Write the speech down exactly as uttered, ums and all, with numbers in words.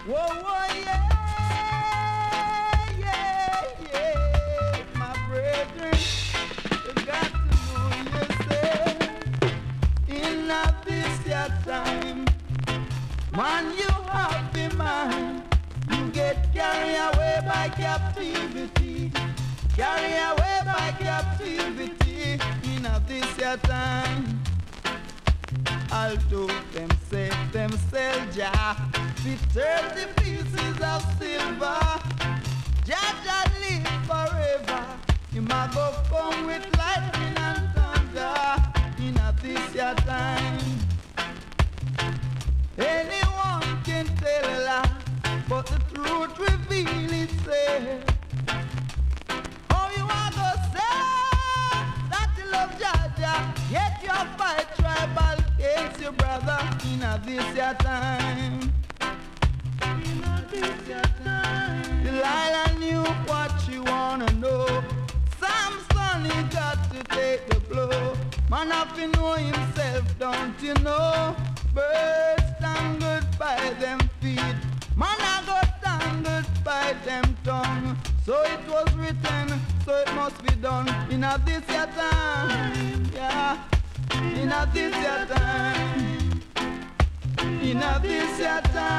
Whoa, whoa, yeah, yeah, yeah. My brethren, you got to know yourself. In this your time, man, you have the mind. You get carried away by captivity. Carried away by captivity. In this your time. Although them say themselves, Jah, with thirty pieces of silver, Jah Jah live forever. You might go come with lightning and thunder in a this your time. Anyone can tell a lie, but the truth reveal itself. Oh, you are gonna say that you love Jah Jah, yet you fight tribal against your brother in a this your time. In a this your time. Delilah knew what she wanna know. Samson, he got to take the blow. Man have to know himself, don't you know? Birds tangled by them feet. Man I got tangled by them tongue. So it was written, so it must be done. In a this your time, yeah. In a this your time. In a this your time.